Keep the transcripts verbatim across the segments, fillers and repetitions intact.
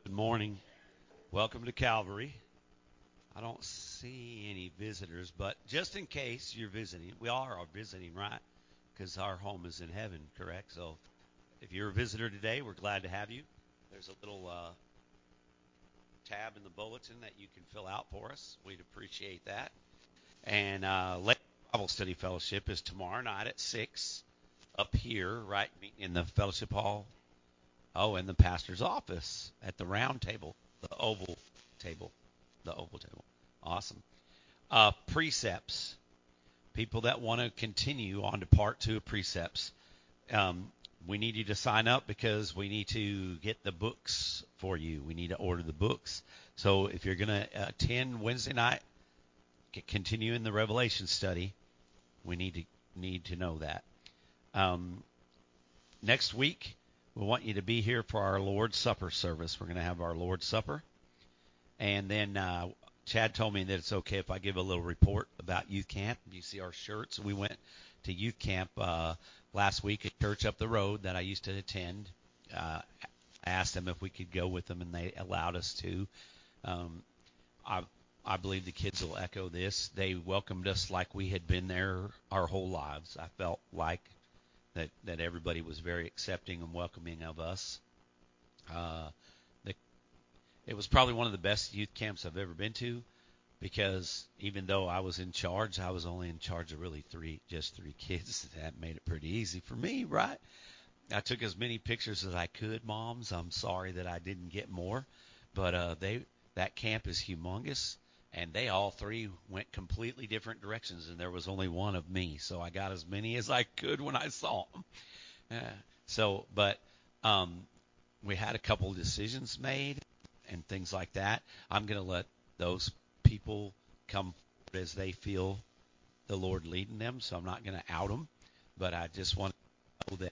Good morning. Welcome to Calvary. I don't see any visitors, but just in case you're visiting, we all are visiting, right? Because our home is in heaven, correct? So if you're a visitor today, we're glad to have you. There's a little uh, tab in the bulletin that you can fill out for us. We'd appreciate that. And uh, Lake Bible Study Fellowship is tomorrow night at six up here, right, in the fellowship hall. Oh, in the pastor's office at the round table, the oval table, the oval table. Awesome. Uh, precepts. People that want to continue on to part two of precepts. Um, we need you to sign up because we need to get the books for you. We need to order the books. So if you're going to attend Wednesday night, continue in the Revelation study, we need to need to know that. Um, next week, we want you to be here for our Lord's Supper service. We're going to have our Lord's Supper. And then uh, Chad told me that it's okay if I give a little report about youth camp. You see our shirts. We went to youth camp uh, last week at church up the road that I used to attend. Uh, I asked them if we could go with them, and they allowed us to. Um, I, I believe the kids will echo this. They welcomed us like we had been there our whole lives. I felt like that, that everybody was very accepting and welcoming of us. Uh, the, it was probably one of the best youth camps I've ever been to because even though I was in charge, I was only in charge of really three, just three kids. That made it pretty easy for me, right? I took as many pictures as I could, moms. I'm sorry that I didn't get more, but uh, they that camp is humongous. And they all three went completely different directions, and there was only one of me. So I got as many as I could when I saw them. Uh, so, but um, we had a couple of decisions made and things like that. I'm going to let those people come as they feel the Lord leading them, so I'm not going to out them. But I just want to know that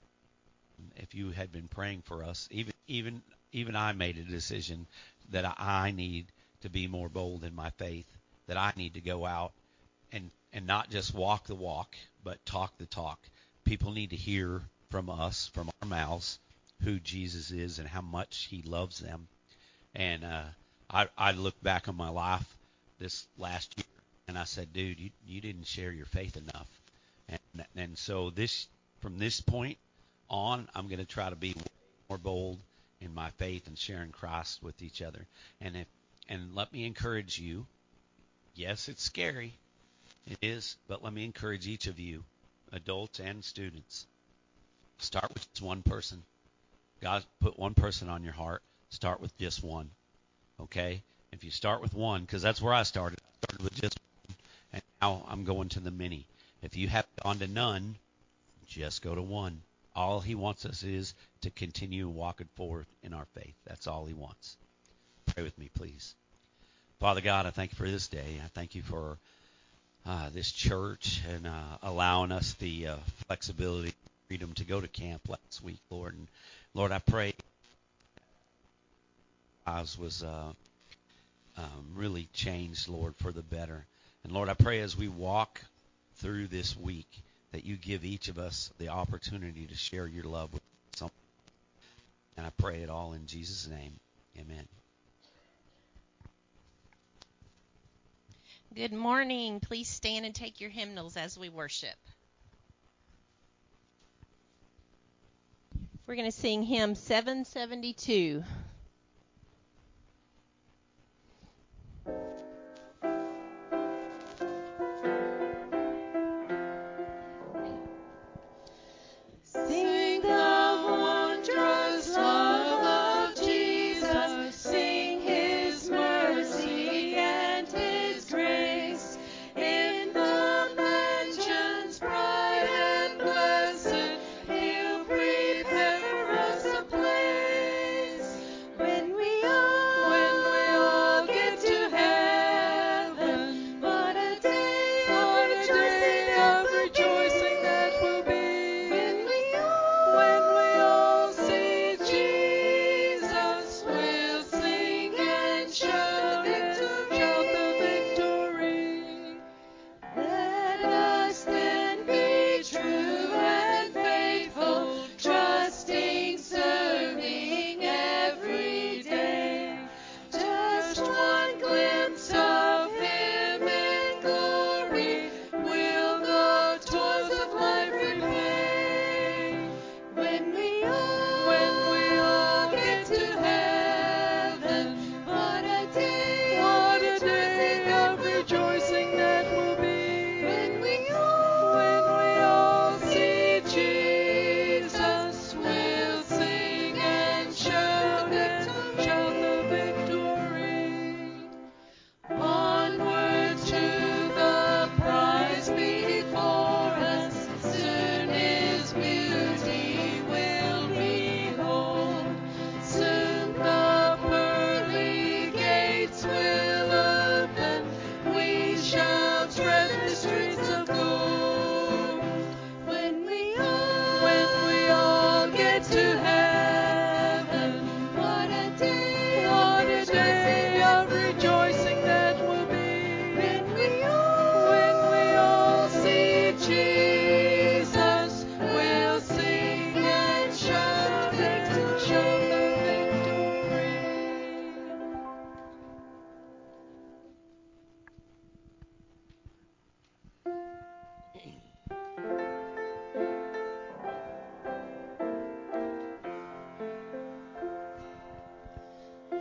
if you had been praying for us, even even even I made a decision that I need to be more bold in my faith, that I need to go out and, and not just walk the walk, but talk the talk. People need to hear from us, from our mouths, who Jesus is and how much he loves them. And uh, I, I look back on my life this last year, and I said, dude, you, you didn't share your faith enough. And, and so this from this point on, I'm going to try to be more bold in my faith and sharing Christ with each other. And if And let me encourage you. Yes, it's scary. It is. But let me encourage each of you, adults and students. Start with just one person. God put one person on your heart. Start with just one. Okay? If you start with one, because that's where I started. I started with just one, and now I'm going to the many. If you have gone to none, just go to one. All he wants us is to continue walking forward in our faith. That's all he wants. Pray with me, please. Father God, I thank you for this day. I thank you for uh, this church and uh, allowing us the uh, flexibility, freedom to go to camp last week, Lord. And Lord, I pray I was uh, um, really changed, Lord, for the better. And Lord, I pray as we walk through this week that you give each of us the opportunity to share your love with someone. And I pray it all in Jesus' name. Amen. Good morning. Please stand and take your hymnals as we worship. We're going to sing hymn seven seventy-two.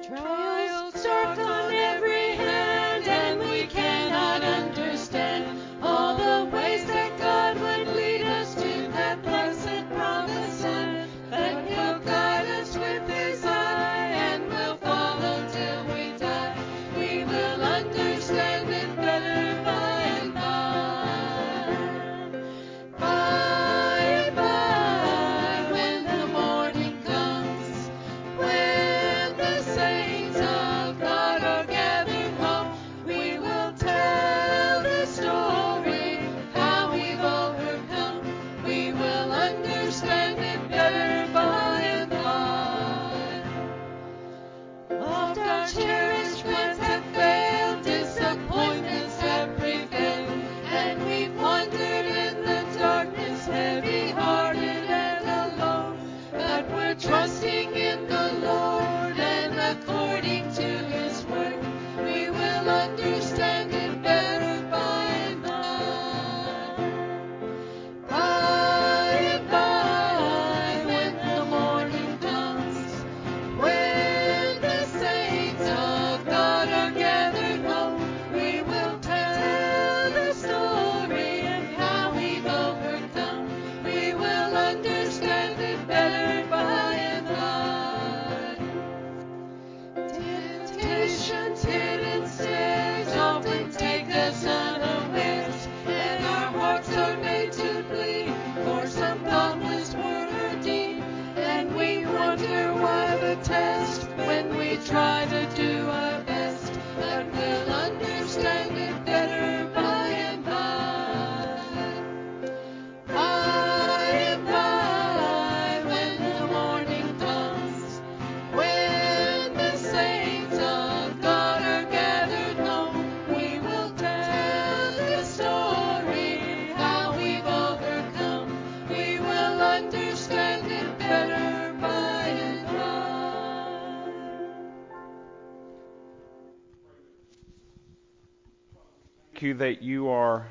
Trials dark on every hand, and we cannot understand all the ways that God would lead us to that blessed promised land. But He'll guide us with His eye, and we'll follow till we die. We will understand it better by and by. By and by, when the morning comes, when the saints of God are gathered home, we will tell the story how we've overcome. We will understand it better by and by. Oft our cherished plans have failed, disappointments have prevailed, and we've wandered in the darkness, heavy-hearted and alone. But we're trusting in the Lord, and according to His word, we will understand it better by and by. By and by, when the morning comes, when the saints of God are gathered home, we will tell the story of how we've overcome. We will understand it better by and by. Temptation's hidden snares often take us unawares, and our hearts are made to bleed for some thoughtless word or deed. And we wonder why the test when we try to do our best, but we'll understand it better by and by. By and by, when the morning comes, when the saints of God are gathered home, we will tell the story how we've overcome. We will understand it better by and by. Thank you that you are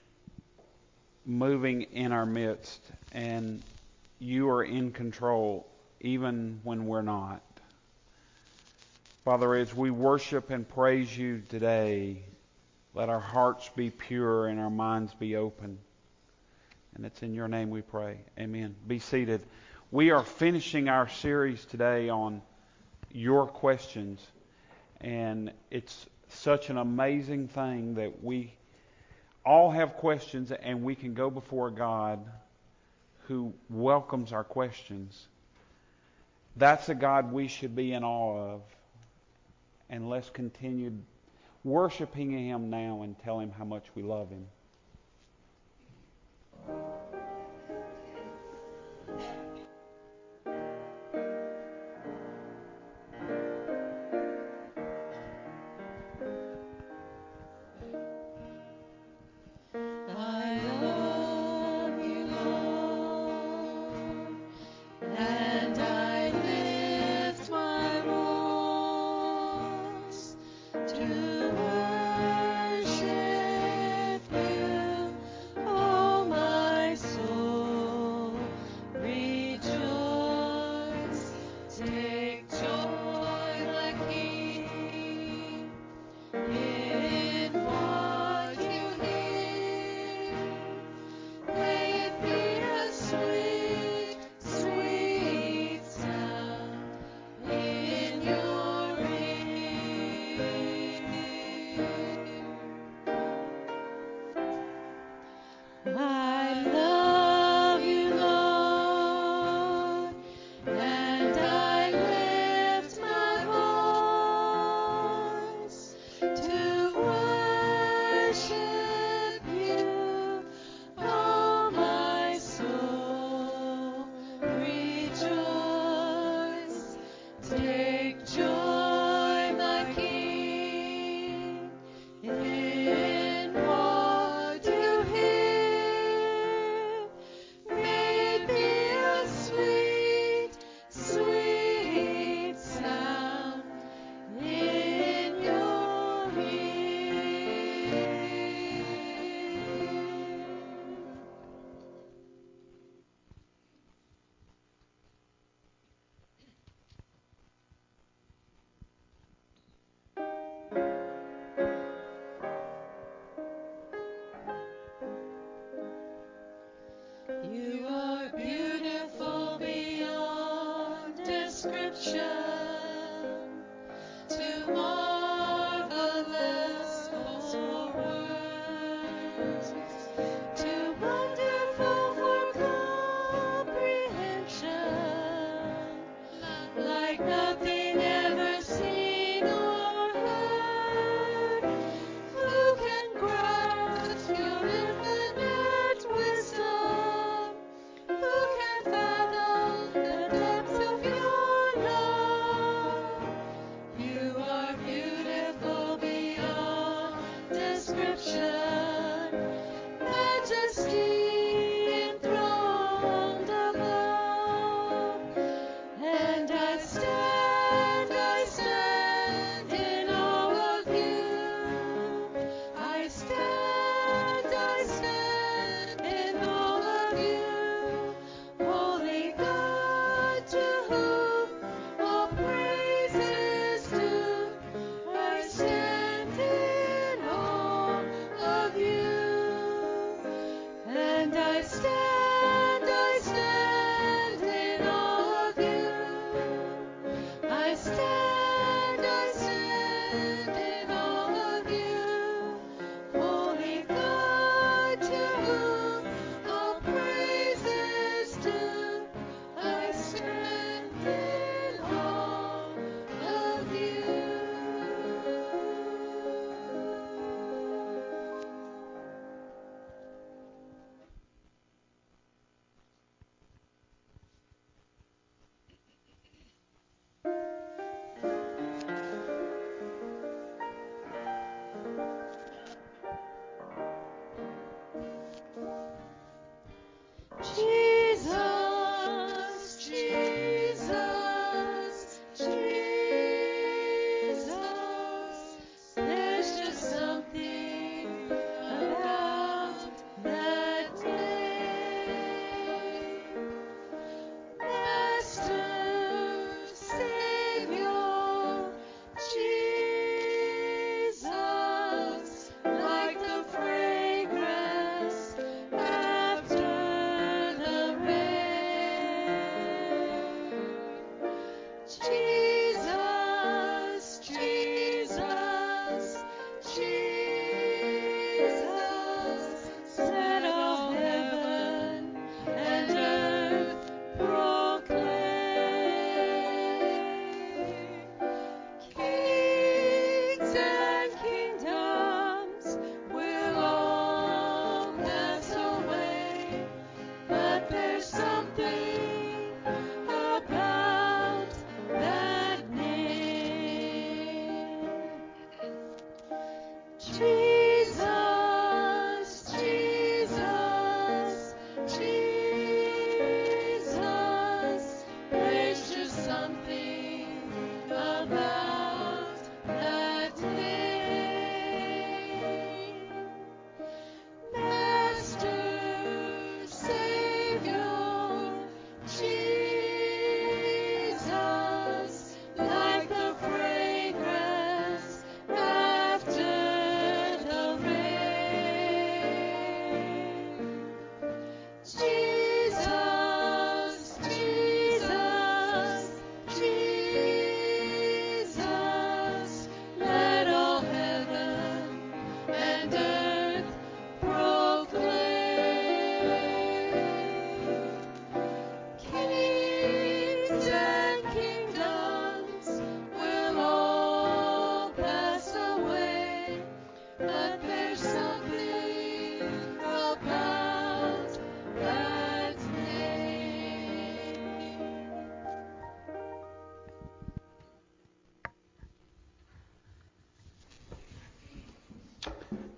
moving in our midst and you are in control even when we're not. Father, as we worship and praise you today, let our hearts be pure and our minds be open. And it's in your name we pray. Amen. Be seated. We are finishing our series today on your questions. And it's such an amazing thing that we all have questions and we can go before God who welcomes our questions. That's a God we should be in awe of. And let's continue worshiping Him now and tell Him how much we love Him. I love you, Lord, and I lift my voice to worship you, oh my soul.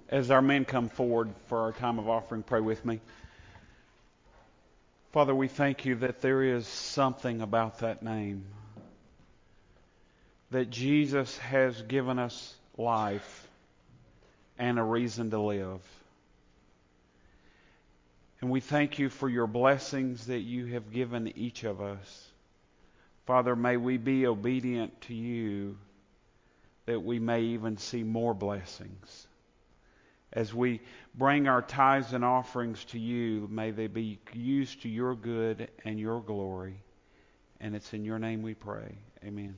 As our men come forward for our time of offering, pray with me. Father, we thank you that there is something about that name. That Jesus has given us life and a reason to live. And we thank you for your blessings that you have given each of us. Father, may we be obedient to you that we may even see more blessings. As we bring our tithes and offerings to you, may they be used to your good and your glory. And it's in your name we pray. Amen.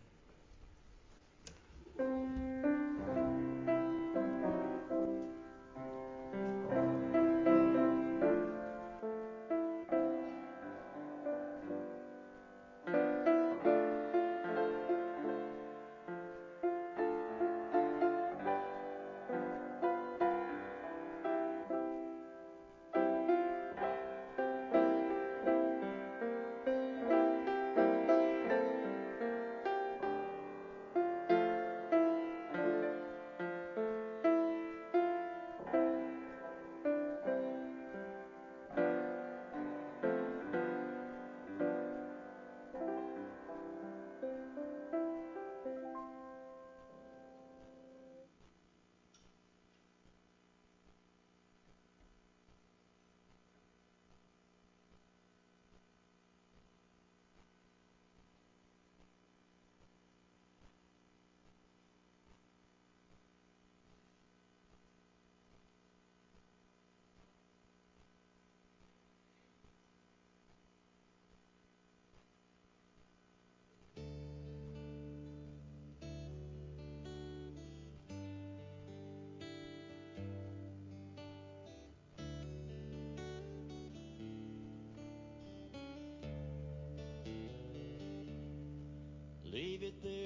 Leave it there,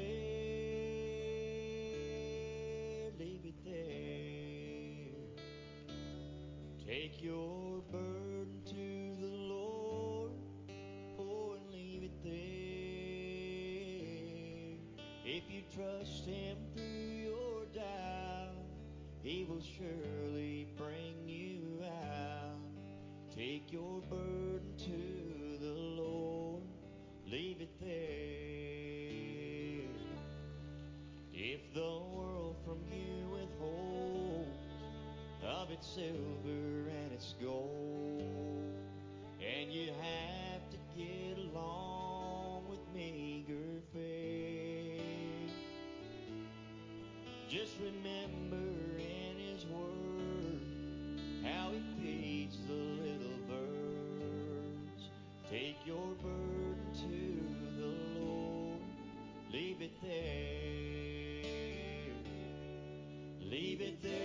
leave it there. Take your burden to the Lord, oh, and leave it there. If you trust Him through your doubt, He will surely bring you out. Take your burden to the Lord, leave it there. If the world from you withholds of its silver and its gold, and you have to get along with meager faith, just remember in His Word how He feeds the little birds. Take your burden to the Lord, leave it there. Leave it there,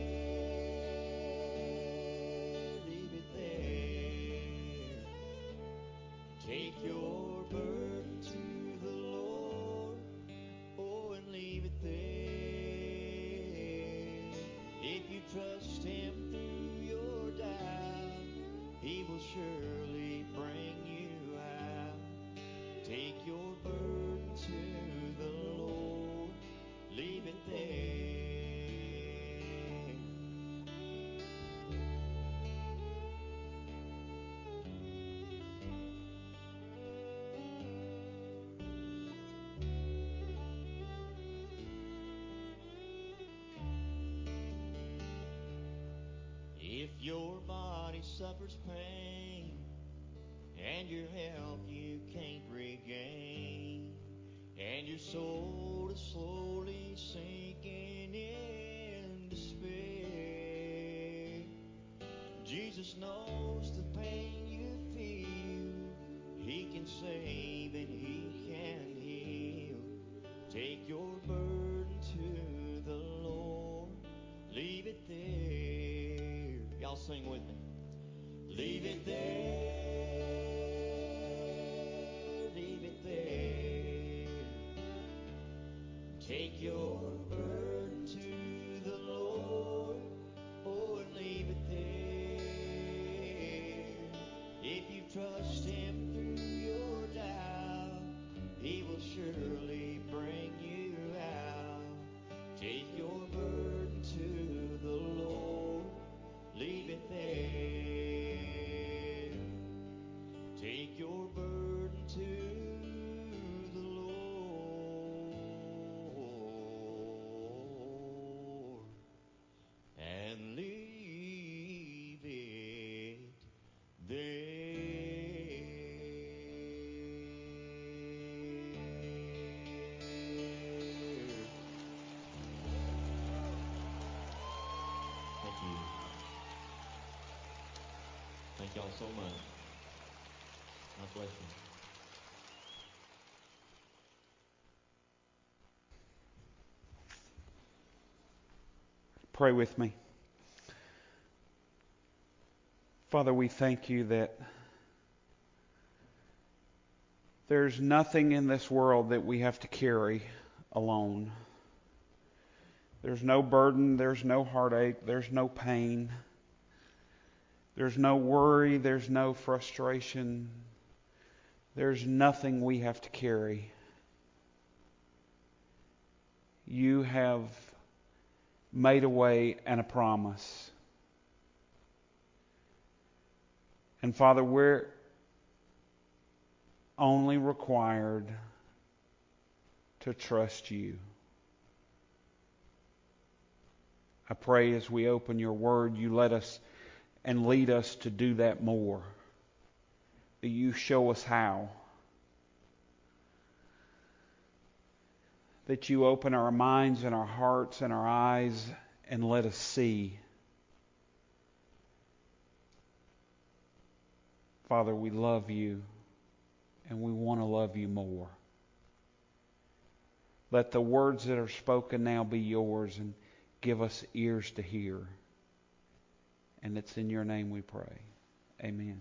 leave it there. Take your burden to the Lord, oh, and leave it there. If you trust Him through your doubt, He will surely bring you out. Take your burden to the Lord, leave it there. If your body suffers pain and your health you can't regain, and your soul is slowly sinking in despair, Jesus knows the pain you feel. He can save and He can heal. Take your burden to the Lord, leave it there. Y'all sing with me. Leave it there, leave it there. Take your burden to the Lord, oh, and leave it there. If you trust Him through your doubt, He will surely bring you out. Take your burden to the Lord. Thank y'all so much. God bless you. Pray with me. Father, we thank you that there's nothing in this world that we have to carry alone. There's no burden, there's no heartache, there's no pain, there's no worry, there's no frustration. There's nothing we have to carry. You have made a way and a promise. And Father, we're only required to trust you. I pray as we open your word, you let us and lead us to do that more. That you show us how. That you open our minds and our hearts and our eyes and let us see. Father, we love you and we want to love you more. Let the words that are spoken now be yours and give us ears to hear. And it's in your name we pray. Amen.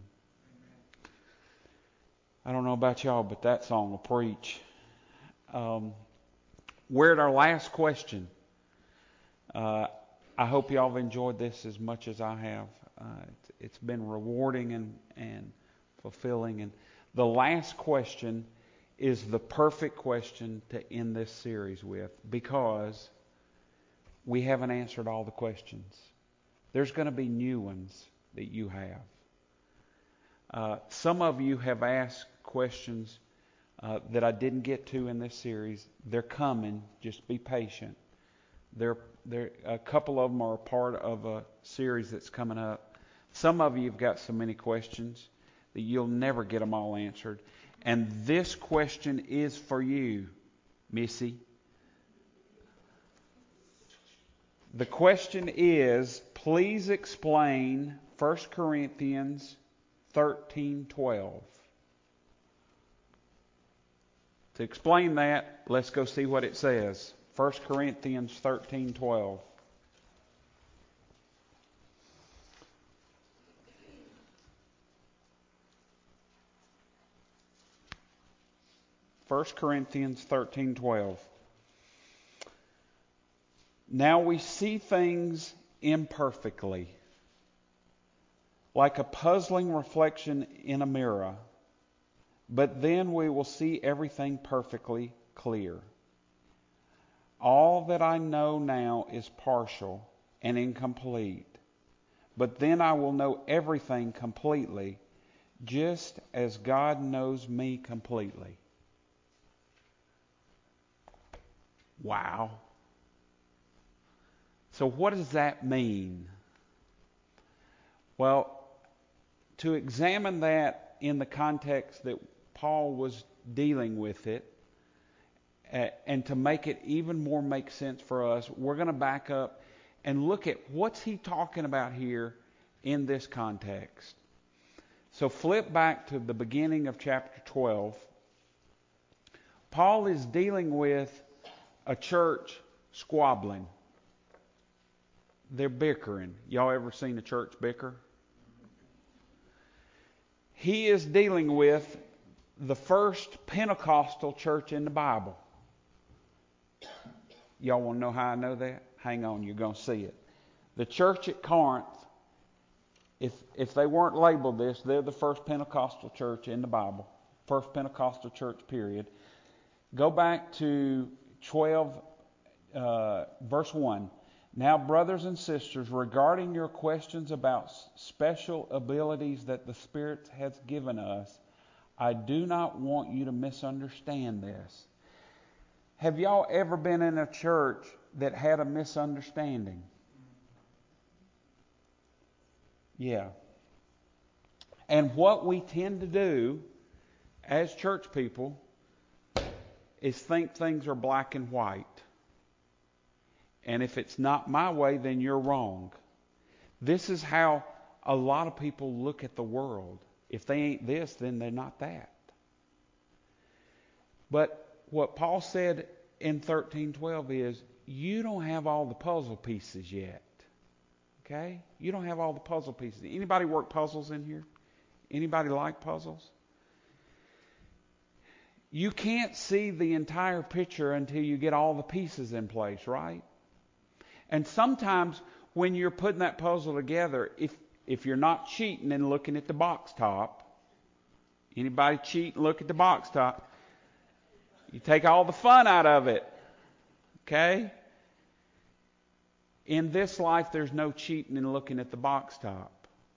I don't know about y'all, but that song will preach. Um, we're at our last question. Uh, I hope y'all have enjoyed this as much as I have. Uh, it's, it's been rewarding and, and fulfilling. And the last question is the perfect question to end this series with, because we haven't answered all the questions. There's going to be new ones that you have. Uh, some of you have asked questions uh, that I didn't get to in this series. They're coming. Just be patient. They're, they're, a couple of them are a part of a series that's coming up. Some of you have got so many questions that you'll never get them all answered. And this question is for you, Missy. The question is, please explain First Corinthians thirteen twelve. To explain that, let's go see what it says. First Corinthians thirteen twelve. First Corinthians thirteen twelve. Now we see things imperfectly, like a puzzling reflection in a mirror, but then we will see everything perfectly clear. All that I know now is partial and incomplete, but then I will know everything completely, just as God knows me completely. Wow. So what does that mean? Well, to examine that in the context that Paul was dealing with it, uh, and to make it even more make sense for us, we're going to back up and look at what's he talking about here in this context. So flip back to the beginning of chapter twelve. Paul is dealing with a church squabbling. They're bickering. Y'all ever seen a church bicker? He is dealing with the first Pentecostal church in the Bible. Y'all want to know how I know that? Hang on, you're going to see it. The church at Corinth, if if they weren't labeled this, they're the first Pentecostal church in the Bible. First Pentecostal church, period. Go back to twelve, uh, verse one. Now, brothers and sisters, regarding your questions about special abilities that the Spirit has given us, I do not want you to misunderstand this. Have y'all ever been in a church that had a misunderstanding? Yeah. And what we tend to do as church people is think things are black and white. And if it's not my way, then you're wrong. This is how A lot of people look at the world. If they ain't this, then they're not that. But what Paul said in thirteen twelve is, you don't have all the puzzle pieces yet. Okay? You don't have all the puzzle pieces. Anybody work puzzles in here? Anybody like puzzles? You can't see the entire picture until you get all the pieces in place, right? And sometimes when you're putting that puzzle together, if if you're not cheating and looking at the box top, anybody cheat and look at the box top, you take all the fun out of it. Okay? In this life, there's no cheating and looking at the box top.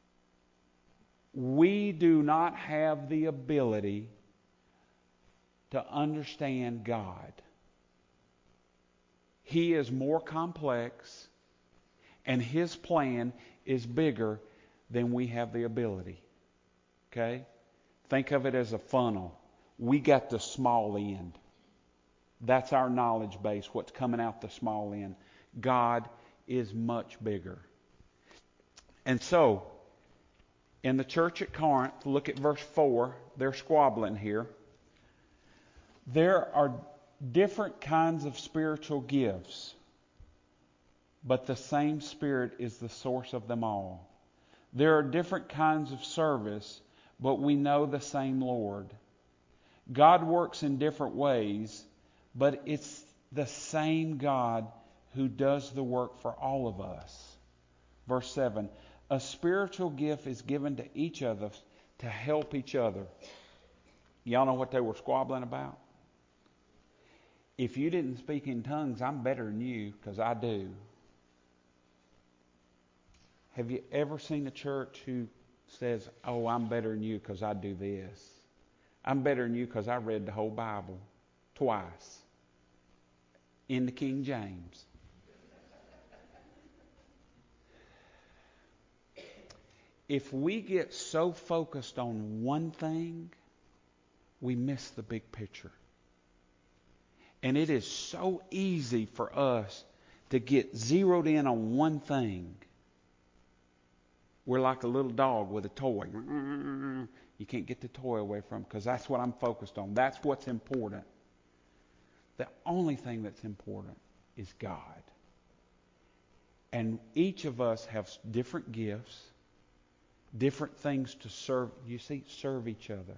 We do not have the ability to understand God. He is more complex, and His plan is bigger than we have the ability. Okay? Think of it as a funnel. We got the small end. That's our knowledge base, what's coming out the small end. God is much bigger. And so, in the church at Corinth, look at verse four. They're squabbling here. There are different kinds of spiritual gifts, but the same Spirit is the source of them all. There are different kinds of service, but we know the same Lord. God works in different ways, but it's the same God who does the work for all of us. Verse seven, a spiritual gift is given to each of us to help each other. Y'all know what they were squabbling about? If you didn't speak in tongues, I'm better than you because I do. Have you ever seen a church who says, oh, I'm better than you because I do this? I'm better than you because I read the whole Bible twice in the King James. If we get so focused on one thing, we miss the big picture. And it is so easy for us to get zeroed in on one thing. We're like a little dog with a toy. You can't get the toy away from because that's what I'm focused on. That's what's important. The only thing that's important is God. And each of us have different gifts, different things to serve. You see, serve each other.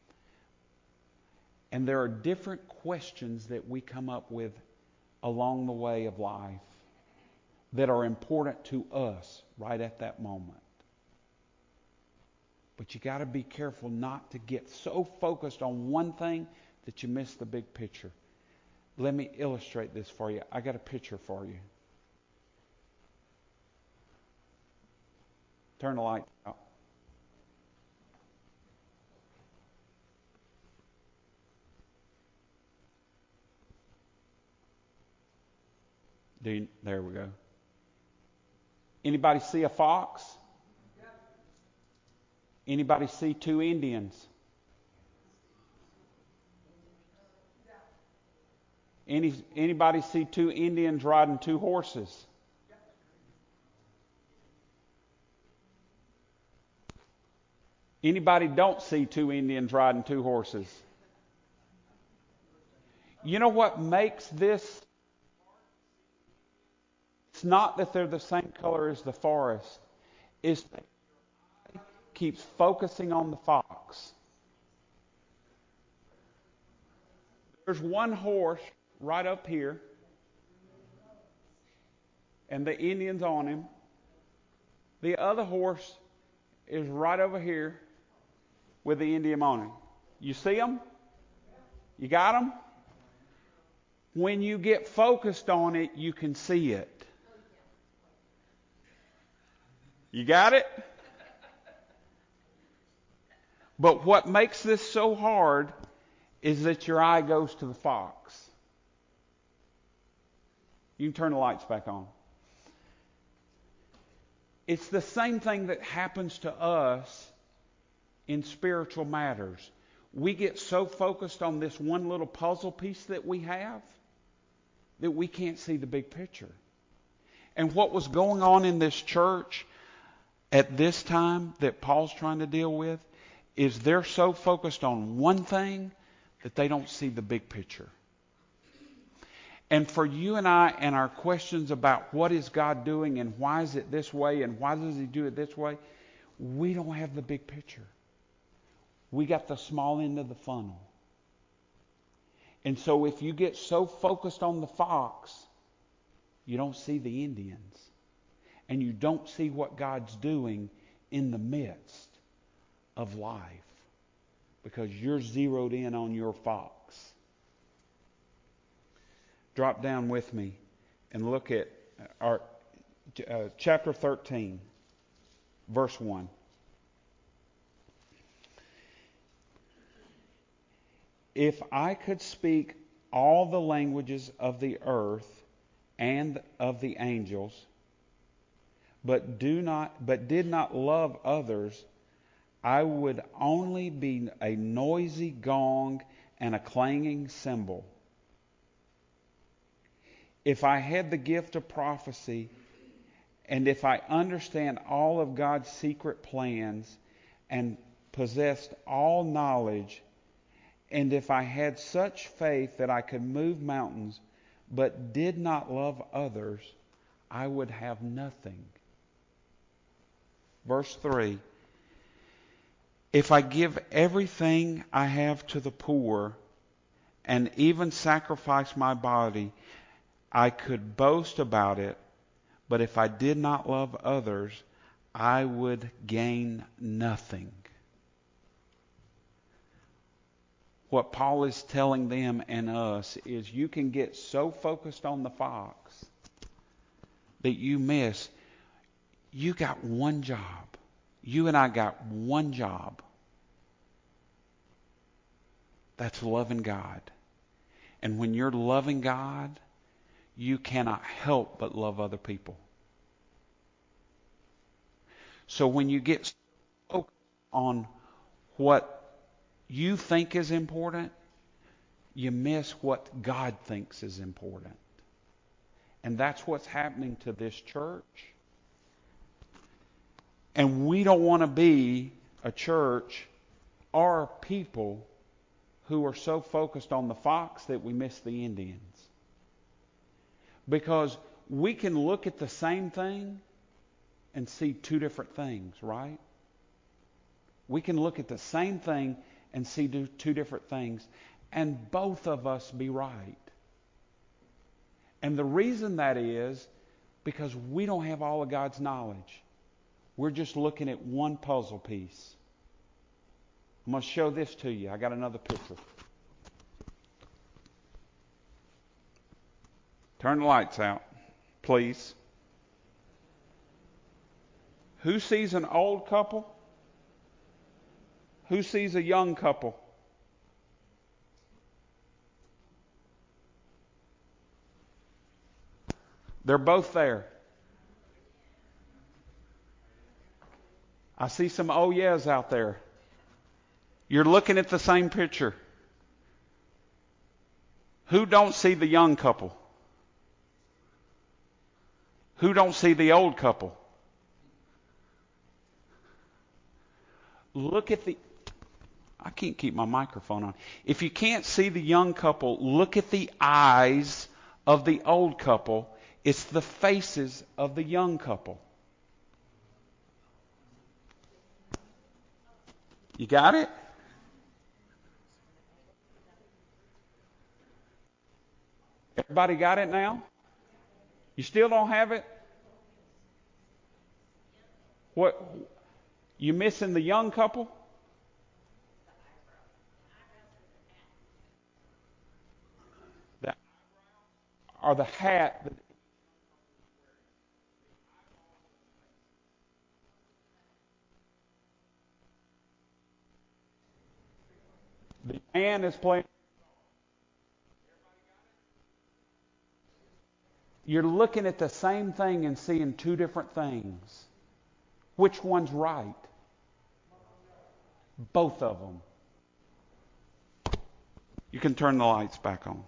And there are different questions that we come up with along the way of life that are important to us right at that moment. But you got to be careful not to get so focused on one thing that you miss the big picture. Let me illustrate this for you. I got a picture for you. Turn the light out. Do you, there we go. Anybody see a fox? Anybody see two Indians? Any, anybody see two Indians riding two horses? Anybody don't see two Indians riding two horses? You know what makes this? It's not that they're the same color as the forest. It's that your eye keeps focusing on the fox. There's one horse right up here, and the Indian's on him. The other horse is right over here with the Indian on him. You see them? You got them? When you get focused on it, you can see it. You got it? But what makes this so hard is that your eye goes to the fox. You can turn the lights back on. It's the same thing that happens to us in spiritual matters. We get so focused on this one little puzzle piece that we have that we can't see the big picture. And what was going on in this church, at this time that Paul's trying to deal with is they're so focused on one thing that they don't see the big picture. And for you and I and our questions about what is God doing and why is it this way and why does He do it this way, we don't have the big picture. We got the small end of the funnel. And so if you get so focused on the fox, you don't see the Indians. And you don't see what God's doing in the midst of life. Because you're zeroed in on your fox. Drop down with me and look at our uh, chapter thirteen, verse one. If I could speak all the languages of the earth and of the angels, but do not, but did not love others, I would only be a noisy gong and a clanging cymbal. If I had the gift of prophecy, and if I understand all of God's secret plans and possessed all knowledge, and if I had such faith that I could move mountains, but did not love others, I would have nothing. Verse three. If I give everything I have to the poor, and even sacrifice my body, I could boast about it, but if I did not love others, I would gain nothing. What Paul is telling them and us is you can get so focused on the fox that you miss, you got one job. You and I got one job. That's loving God. And when you're loving God, you cannot help but love other people. So when you get focused on what you think is important, you miss what God thinks is important. And that's what's happening to this church. And we don't want to be a church or people who are so focused on the fox that we miss the Indians. Because we can look at the same thing and see two different things, right? We can look at the same thing and see two different things, and both of us be right. And the reason that is because we don't have all of God's knowledge. We're just looking at one puzzle piece. I'm going to show this to you. I got another picture. Turn the lights out, please. Who sees an old couple? Who sees a young couple? They're both there. I see some oh yeahs out there. You're looking at the same picture. Who don't see the young couple? Who don't see the old couple? Look at the... I can't keep my microphone on. If you can't see the young couple, look at the eyes of the old couple. It's the faces of the young couple. You got it? Everybody got it now? You still don't have it? What? You missing the young couple? The, or the hat that the man is playing. You're looking at the same thing and seeing two different things. Which one's right? Both of them. You can turn the lights back on.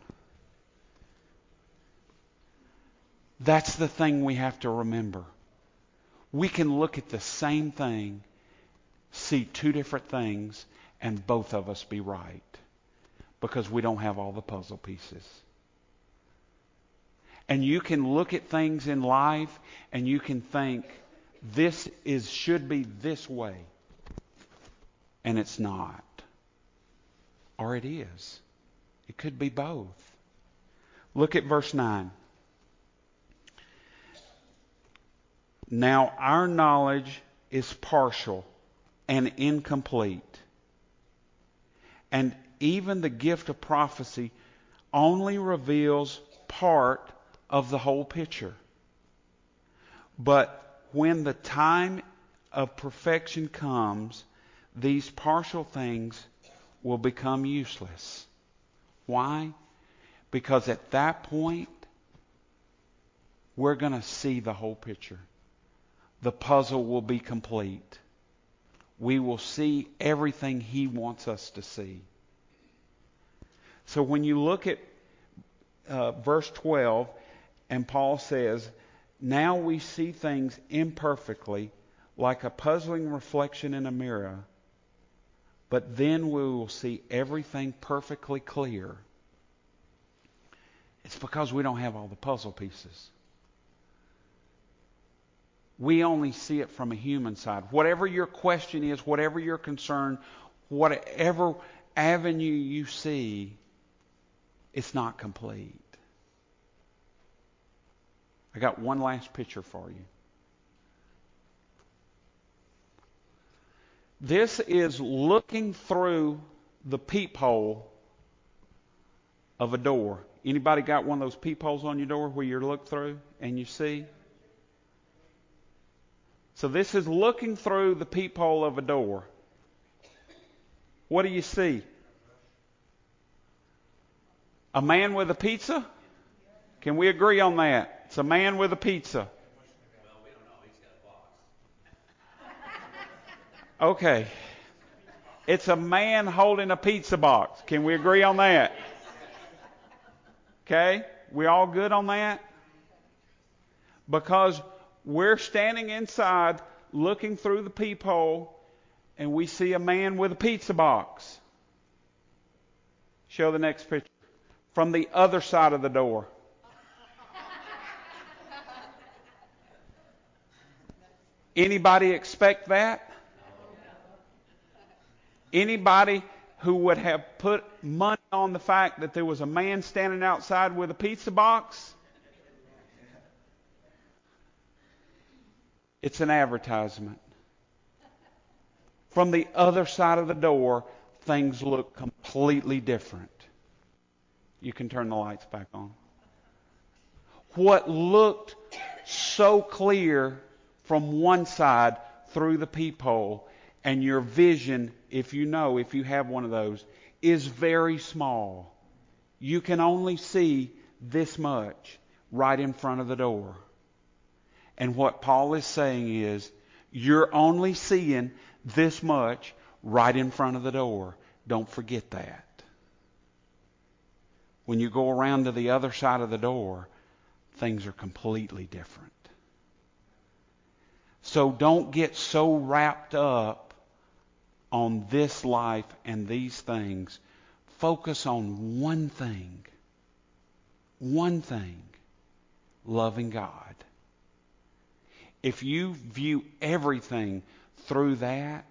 That's the thing we have to remember. We can look at the same thing, see two different things, and both of us be right because we don't have all the puzzle pieces. And you can look at things in life and you can think, this is should be this way. And it's not. Or it is. It could be both. Look at verse nine. Now our knowledge is partial and incomplete. And even the gift of prophecy only reveals part of the whole picture. But when the time of perfection comes, these partial things will become useless. Why? Because at that point, we're going to see the whole picture. The puzzle will be complete. We will see everything He wants us to see. So when you look at uh, verse twelve, and Paul says, now we see things imperfectly, like a puzzling reflection in a mirror, but then we will see everything perfectly clear. It's because we don't have all the puzzle pieces. We only see it from a human side. Whatever your question is, whatever your concern, whatever avenue you see, it's not complete. I got one last picture for you. This is looking through the peephole of a door. Anybody got one of those peepholes on your door where you look through and you see? So this is looking through the peephole of a door. What do you see? A man with a pizza? Can we agree on that? It's a man with a pizza. Well, we don't know. He's got a box. Okay. It's a man holding a pizza box. Can we agree on that? Okay? We all good on that? Because we're standing inside looking through the peephole and we see a man with a pizza box. Show the next picture. From the other side of the door. Anybody expect that? Anybody who would have put money on the fact that there was a man standing outside with a pizza box? It's an advertisement. From the other side of the door, things look completely different. You can turn the lights back on. What looked so clear from one side through the peephole, and your vision, if you know, if you have one of those, is very small. You can only see this much right in front of the door. And what Paul is saying is, you're only seeing this much right in front of the door. Don't forget that. When you go around to the other side of the door, things are completely different. So don't get so wrapped up on this life and these things. Focus on one thing. One thing. Loving God. If you view everything through that,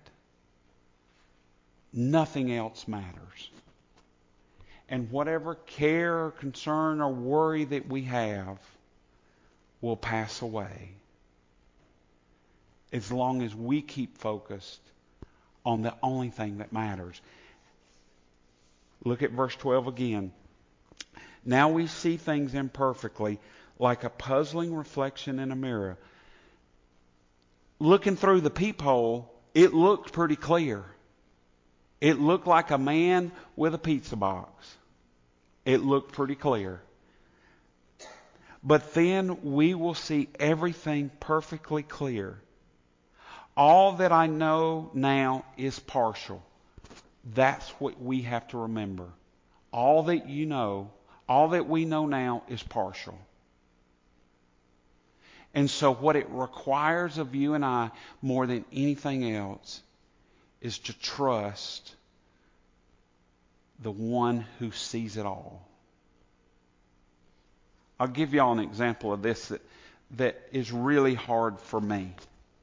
nothing else matters. And whatever care or concern or worry that we have will pass away. As long as we keep focused on the only thing that matters. Look at verse twelve again. Now we see things imperfectly, like a puzzling reflection in a mirror. Looking through the peephole, it looked pretty clear. It looked like a man with a pizza box. It looked pretty clear. But then we will see everything perfectly clear. All that I know now is partial. That's what we have to remember. All that you know, all that we know now is partial. And so what it requires of you and I more than anything else is to trust the one who sees it all. I'll give y'all an example of this that, that is really hard for me.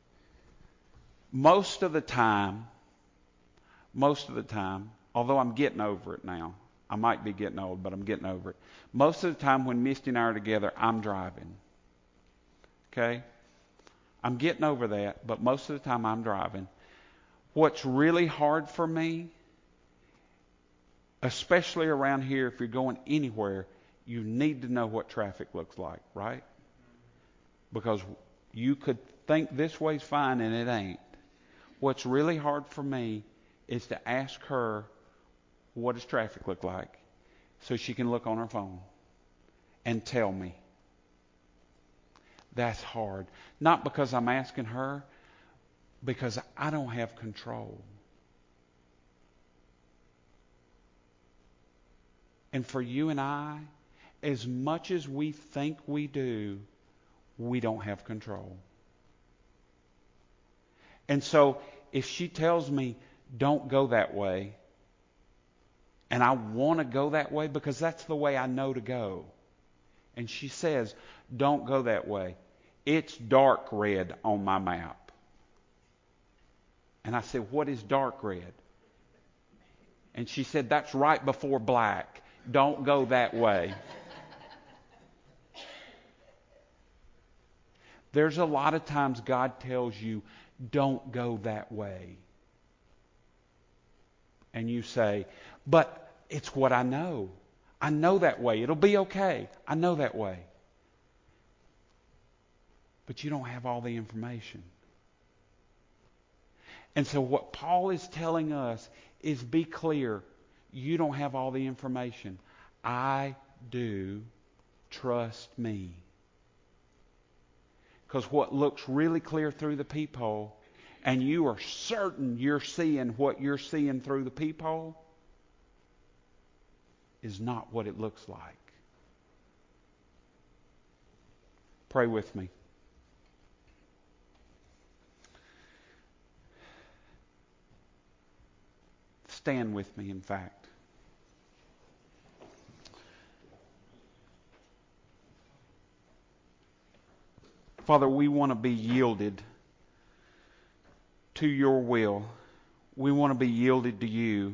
Most of the time, most of the time, although I'm getting over it now, I might be getting old, but I'm getting over it. Most of the time when Misty and I are together, I'm driving. Okay? I'm getting over that, but most of the time I'm driving. What's really hard for me, especially around here, if you're going anywhere, you need to know what traffic looks like, right? Because you could think this way's fine and it ain't. What's really hard for me is to ask her, what does traffic look like? So she can look on her phone and tell me. That's hard. Not because I'm asking her, because I don't have control. And for you and I, as much as we think we do, we don't have control. And so if she tells me, don't go that way, and I want to go that way because that's the way I know to go, and she says, don't go that way, it's dark red on my map. And I said, what is dark red? And she said, that's right before black. Don't go that way. There's a lot of times God tells you, don't go that way. And you say, but it's what I know. I know that way. It'll be okay. I know that way. But you don't have all the information. And so what Paul is telling us is be clear. You don't have all the information. I do. Trust me. Because what looks really clear through the peephole, and you are certain you're seeing what you're seeing through the peephole, is not what it looks like. Pray with me. Stand with me, in fact. Father, we want to be yielded to your will. We want to be yielded to you.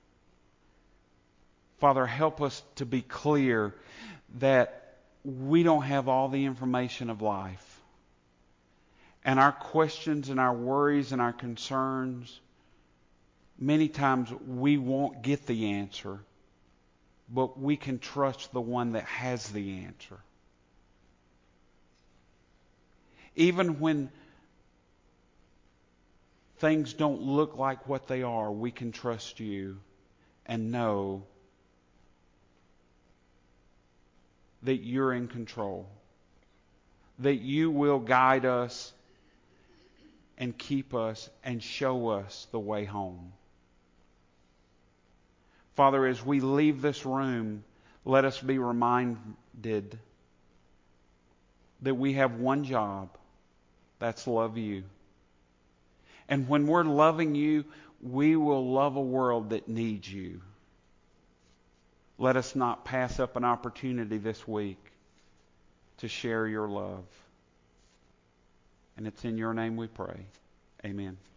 Father, help us to be clear that we don't have all the information of life. And our questions and our worries and our concerns, many times we won't get the answer, but we can trust the one that has the answer. Even when things don't look like what they are, we can trust you and know that you're in control, that you will guide us and keep us and show us the way home. Father, as we leave this room, let us be reminded that we have one job. That's love you. And when we're loving you, we will love a world that needs you. Let us not pass up an opportunity this week to share your love. And it's in your name we pray. Amen.